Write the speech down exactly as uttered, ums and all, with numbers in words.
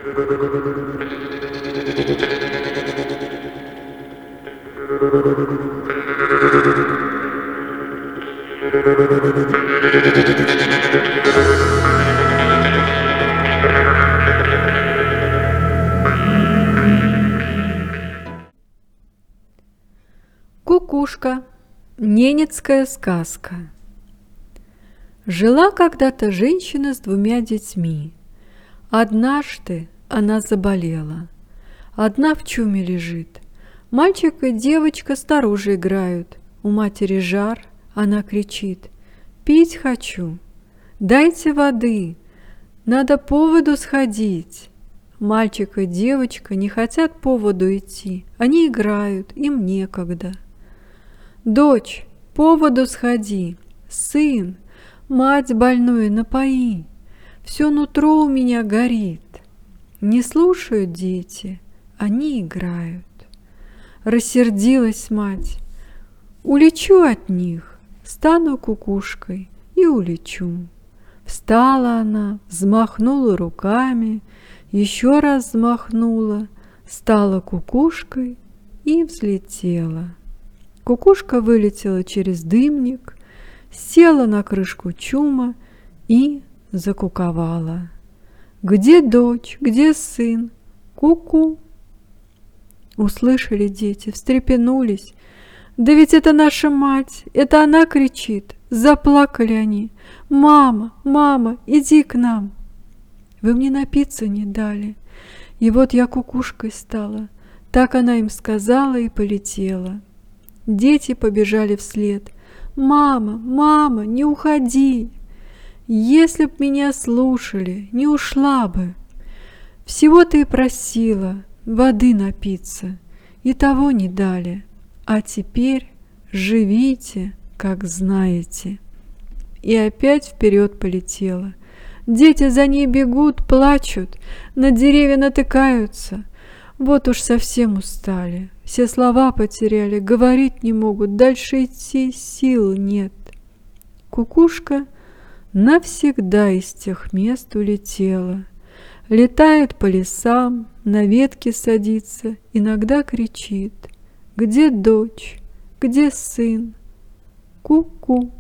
Кукушка. Ненецкая сказка. Жила когда-то женщина с двумя детьми. Однажды она заболела. Одна в чуме лежит. Мальчик и девочка снаружи играют. У матери жар, она кричит: «Пить хочу! Дайте воды! Надо по воду сходить!» Мальчик и девочка не хотят по воду идти. Они играют, им некогда. «Дочь, по воду сходи! Сын, мать больную напои! Все нутро у меня горит!» Не слушают дети, они играют. Рассердилась мать: «Улечу от них, стану кукушкой и улечу». Встала она, взмахнула руками, еще раз взмахнула, стала кукушкой и взлетела. Кукушка вылетела через дымник, села на крышку чума и закуковала. «Где дочь? Где сын? Ку-ку!» Услышали дети, встрепенулись. «Да ведь это наша мать, это она кричит!» Заплакали они. «Мама, мама, иди к нам!» «Вы мне напиться не дали, и вот я кукушкой стала». Так она им сказала и полетела. Дети побежали вслед. «Мама, мама, не уходи! Если б меня слушали, не ушла бы. Всего-то и просила воды напиться, и того не дали. А теперь живите, как знаете». И опять вперед полетела. Дети за ней бегут, плачут, на деревья натыкаются. Вот уж совсем устали, все слова потеряли, говорить не могут, дальше идти сил нет. Кукушка навсегда из тех мест улетела. Летает по лесам, на ветки садится, иногда кричит: «Где дочь? Где сын? Ку-ку!»